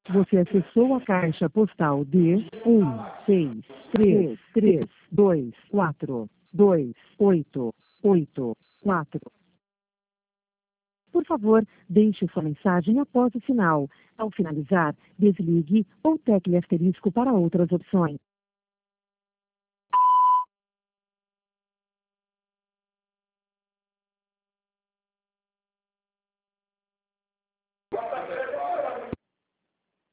Você acessou a caixa postal de 16332428884. Por favor, deixe sua mensagem após o sinal. Ao finalizar, desligue ou tecle asterisco para outras opções.